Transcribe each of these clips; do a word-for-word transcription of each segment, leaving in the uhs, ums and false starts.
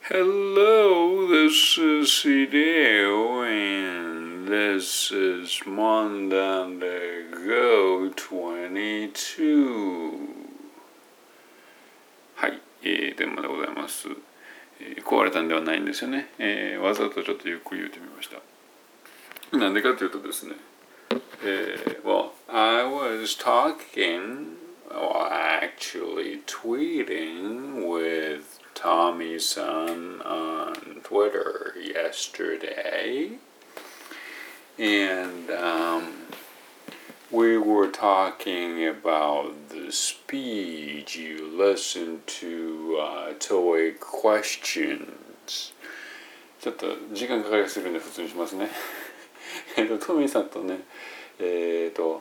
Hello, this is Hideo, and this is Monday Go にじゅうに。はい、えー、電話でございます、えー。壊れたんではないんですよね、えー。わざとちょっとゆっくり言ってみました。なんでかというとですね、えー、well, I was talking, or actually tweeting with Tommy-san on Twitter yesterday, and um, we were talking about the speech you listen to uh, TOEIC questions. ちょっと時間かかりすぎるんで普通にしますね。えっとトミーさんとね、えっ、ー、と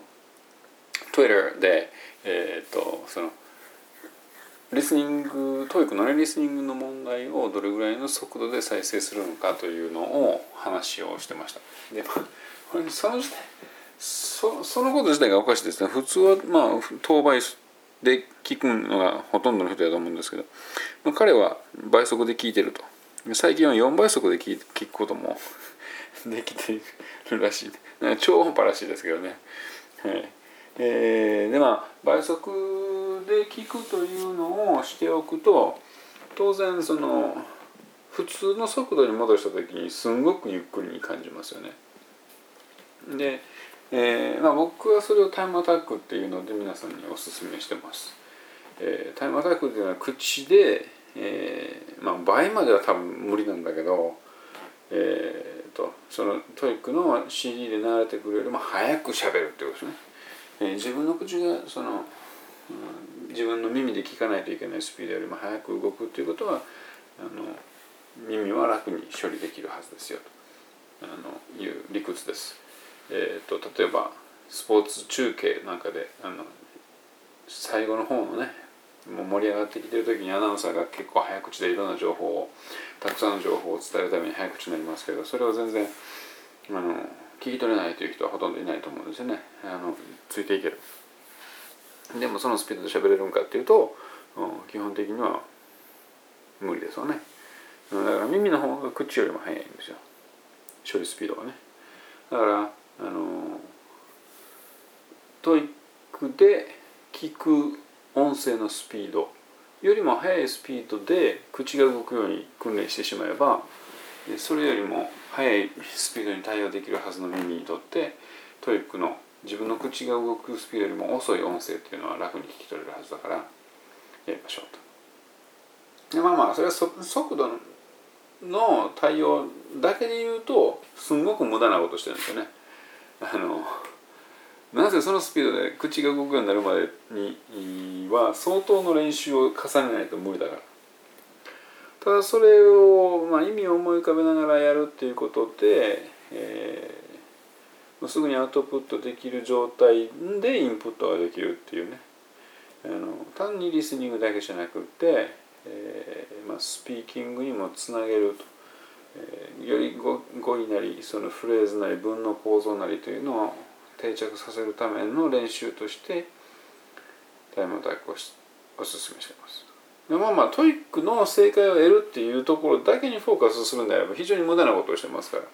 Twitter でえっ、ー、とそのリスニング、トーイックのねリスニングの問題をどれぐらいの速度で再生するのかというのを話をしてました。で、まあ、これその時点そそのこと自体がおかしいですね。普通はまあ等倍で聞くのがほとんどの人だと思うんですけど、まあ、彼は倍速で聞いてると。最近はよんばい速で聞くこともできているらしい。超音波らしいですけどね。はいえー、でまあ倍速で聞くというのをしておくと、当然その普通の速度に戻した時にすんごくゆっくりに感じますよね。で、えーまあ、僕はそれをタイムアタックっていうので皆さんにお勧めしてます。えー、タイムアタックっていうのは口で、えーまあ、倍までは多分無理なんだけど、えー、とそのトイックの シーディー で流れてくるよりも早く喋るってことですね。えー、自分の口がその、うん、自分の耳で聞かないといけないスピードよりも早く動くということはあの耳は楽に処理できるはずですよとあのいう理屈です。えー、と例えばスポーツ中継なんかであの最後の方のねもう盛り上がってきてる時にアナウンサーが結構早口でいろんな情報をたくさんの情報を伝えるために早口になりますけど、それを全然あの聞き取れないという人はほとんどいないと思うんですよね。あのついていける。でもそのスピードで喋れるんかっていうと、うん、基本的には無理ですよね。だから耳の方が口よりも速いんですよ、処理スピードがね。だからあのトイックで聞く音声のスピードよりも速いスピードで口が動くように訓練してしまえば、それよりも速いスピードに対応できるはずの耳にとってトイックの自分の口が動くスピードよりも遅い音声っていうのは楽に聞き取れるはずだからやりましょうと。でまあまあそれは速度の対応だけで言うとすんごく無駄なことしてるんですよね。あのなぜそのスピードで口が動くようになるまでには相当の練習を重ねないと無理だから。ただそれを、まあ、意味を思い浮かべながらやるっていうことで、えー、すぐにアウトプットできる状態でインプットができるっていうね。あの単にリスニングだけじゃなくて、えーまあ、スピーキングにもつなげると、えー、より語彙なりそのフレーズなり文の構造なりというのを定着させるための練習としてタイムアタックをおすすめしています。でまあまあトイックの正解を得るっていうところだけにフォーカスするんであれば非常に無駄なことをしてますから、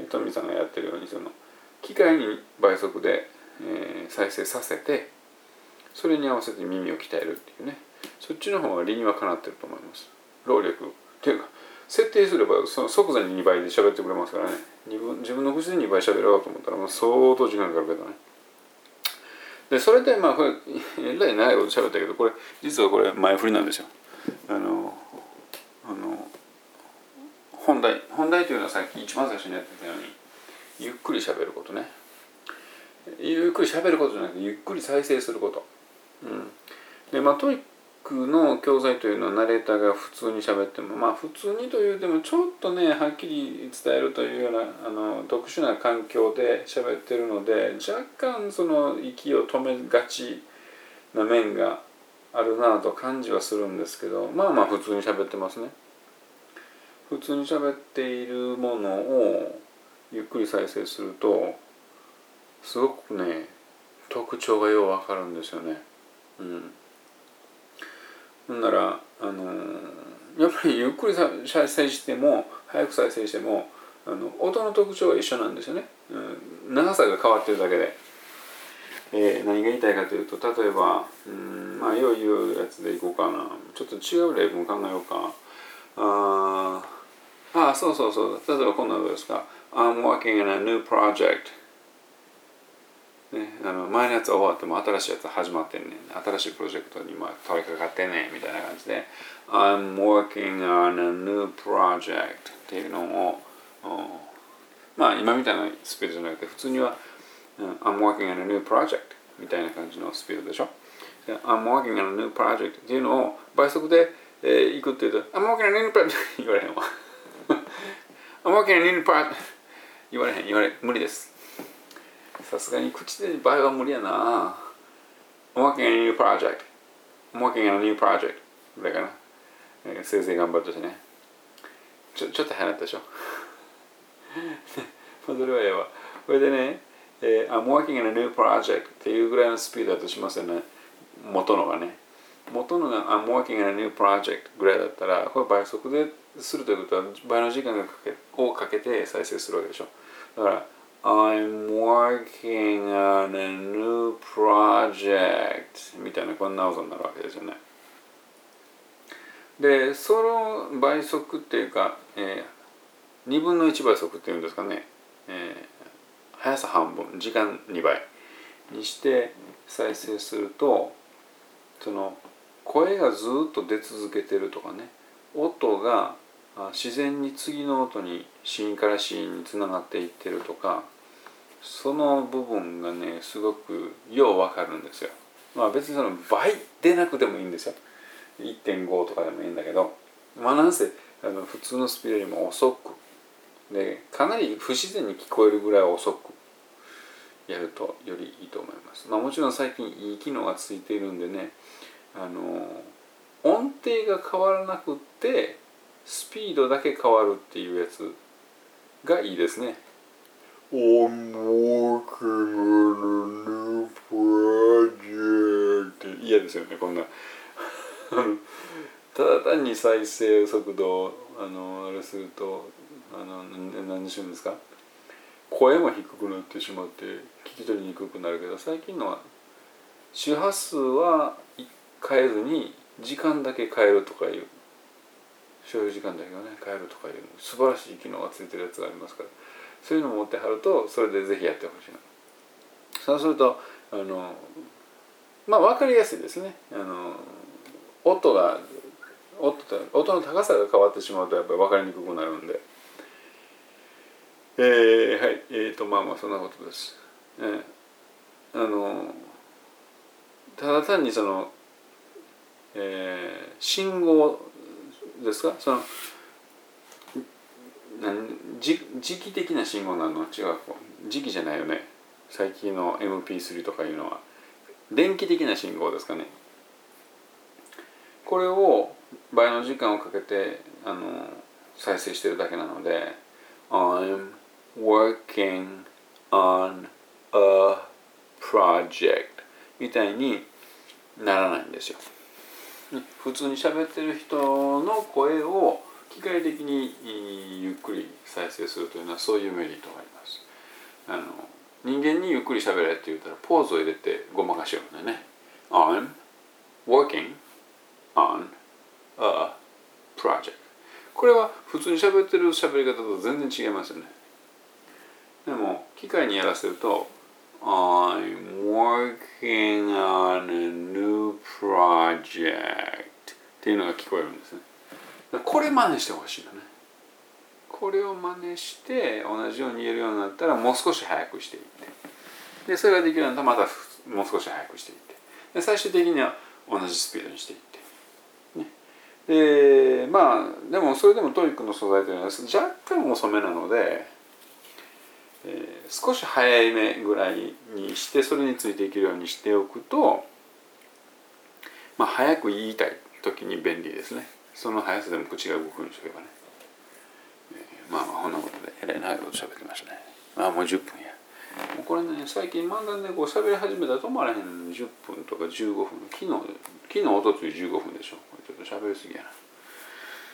トミーさんがやってるようにその機械に倍速で、えー、再生させてそれに合わせて耳を鍛えるっていうね、そっちの方が理にはかなってると思います。労力っていうか設定すればその即座ににばいで喋ってくれますからね。自分自分の口でにばい喋ろうと思ったらもう相当時間かかるけどね。でそれでまあこれえらい長いこと喋ったけど、これ実はこれ前振りなんですよ。あのあの本題本題というのはさっき一番最初にやってたようにゆっくり喋ることね。ゆっくり喋ることじゃなくてゆっくり再生すること。うん、でまあトイックの教材というのはナレーターが普通に喋ってもまあ普通にというでもちょっとねはっきり伝えるというようなあの特殊な環境で喋ってるので若干その息を止めがちな面があるなと感じはするんですけど、まあまあ普通に喋ってますね。普通に喋っているものをゆっくり再生するとすごくね特徴がようわかるんですよね。うんほんなら、あのー、 やっぱりゆっくり再生しても早く再生してもあの音の特徴は一緒なんですよね、うん、長さが変わってるだけで、えー、何が言いたいかというと、例えばうんまあよう言うやつでいこうかな。ちょっと違う例文考えようか。ああそうそうそう、例えばこんなのどうですか。 I'm working on a new project、ね、あの前のやつは終わっても新しいやつ始まってんねん、新しいプロジェクトに今取り掛かってんねんみたいな感じで I'm working on a new project っていうのを、まあ今みたいなスピードじゃなくて普通には I'm working on a new project みたいな感じのスピードでしょ。 I'm working on a new project っていうのを倍速で、えー、いくって言うと I'm working on a new project 言われへんわI'm working on a new project 言われへん言われ無理です。さすがに口で場合は無理やな。I'm working on a new project I'm working on a new project だから、えー、せいぜい頑張ってね。ちょちょっと早かったでしょそれはええわ。これでね、えー、I'm working on a new project っていうぐらいのスピードだとしますよね。元のがね。元のが I'm working on a new project ぐらいだったら、これ倍速でするということは倍の時間がかけをかけて再生するわけでしょ。だから、I'm working on a new project みたいなこんな音になるわけですよね。で、その倍速っていうか、えー、にぶんのいち倍速っていうんですかね、えー、速さ半分、時間にばいにして再生すると、その声がずっと出続けてるとかね、音が自然に次の音に子音から子音につながっていってるとか、その部分がねすごくようわかるんですよ。まあ別にその倍出なくてもいいんですよ。いってんご とかでもいいんだけど、まあなんせあの普通のスピードよりも遅くで、かなり不自然に聞こえるぐらい遅くやるとよりいいと思います。まあもちろん最近いい機能がついているんでね、あの音程が変わらなくってスピードだけ変わるっていうやつがいいですね。I'm working on a new project 嫌ですよね、こんなただ単に再生速度をあのあれするとあの何しゅうんですか、声も低くなってしまって聞き取りにくくなるけど、最近のは周波数は変えずに時間だけ変えるとかいう、所要時間だけをね変えるとかいう素晴らしい機能がついてるやつがありますから、そういうのを持ってはるとそれでぜひやってほしいな。そうするとあのまあ分かりやすいですね。あの音が音と音の高さが変わってしまうとやっぱり分かりにくくなるんで、えー、はいえーとまあまあそんなことです。えー、あのただ単にその、えー、信号ですか、その時期的な信号なの違う、時期じゃないよね。最近の エムピースリー とかいうのは電気的な信号ですかね。これを倍の時間をかけてあの再生してるだけなので I'm working on a project みたいにならないんですよ。普通に喋ってる人の声を機械的にゆっくり再生するというのはそういうメリットがあります。あの人間にゆっくり喋れって言ったらポーズを入れてごまかしようんだよね。 I'm working on a project。 これは普通に喋ってる喋り方と全然違いますよね。でも機械にやらせると I'm working on a new project っていうのが聞こえるんですね。これ真似してほしいのね。これを真似して同じように言えるようになったらもう少し早くしていって、でそれができるようになったらまたもう少し早くしていって、で最終的には同じスピードにしていって、ね、でまあでもそれでもトイックの素材というのは若干遅めなので、えー、少し早いめぐらいにしてそれについていけるようにしておくと、まあ早く言いたい時に便利ですね。その速さでも口が動くようにしとけばね、えー、まあまあこんなことでえらい長いこと喋ってましたね。まあもうじゅっぷんや。もうこれね最近漫談でこう喋り始めたら止まらへんのにじゅっぷんとかじゅうごふん、昨日昨日おとついじゅうごふんでしょ。これちょっと喋りすぎやな。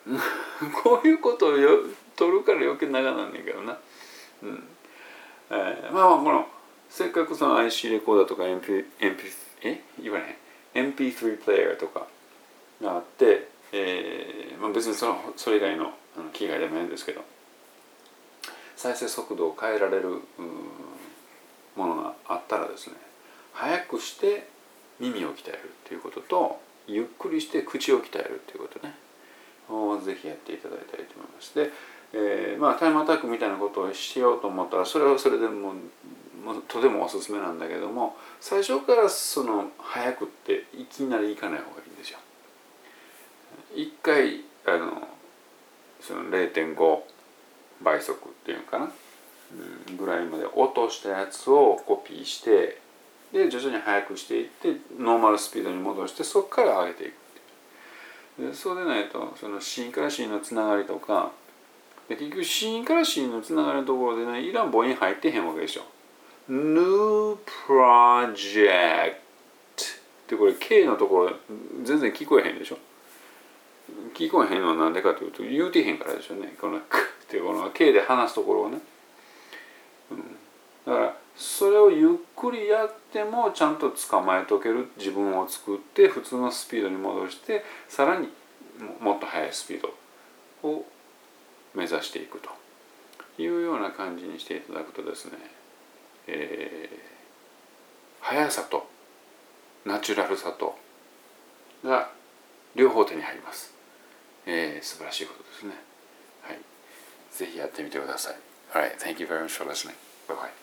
こういうことをよ取るから余計長なんねんけどな。うんえー、まあまあこのせっかくその アイシー レコーダーとか エムピー エムピー え言わない エムピースリー プレイヤーとかがあって、えーまあ、別にそのそれ以外の機械でもいいんですけど、再生速度を変えられるものがあったらですね、早くして耳を鍛えるっていうことと、ゆっくりして口を鍛えるっていうことね、ぜひやっていただきたいと思います。で、えー、まあタイムアタックみたいなことをしようと思ったら、それはそれでももうとてもおすすめなんだけども、最初からその早くっていきなりいかない方がいいんですよ。一回あのその れいてんご 倍速っていうのかな、うん、ぐらいまで落としたやつをコピーして、で徐々に速くしていってノーマルスピードに戻して、そこから上げていくっていう。でそうでないとそのシーンからシーンのつながりとかで、結局シーンからシーンのつながりのところでね、いらん母音入ってへんわけでしょ。New project ってこれ K のところ全然聞こえへんでしょ。聞こえへんのはなんでかというと、言うてへんからでしょうね。このクっていうこの K で話すところをね、うん、だからそれをゆっくりやってもちゃんと捕まえとける自分を作って、普通のスピードに戻して、さらにもっと速いスピードを目指していくというような感じにしていただくとですね、えー、速さとナチュラルさとが両方手に入ります。えー、素晴らしいことですね。はい。ぜひやってみてください。Alright, thank you very much for listening. Bye bye.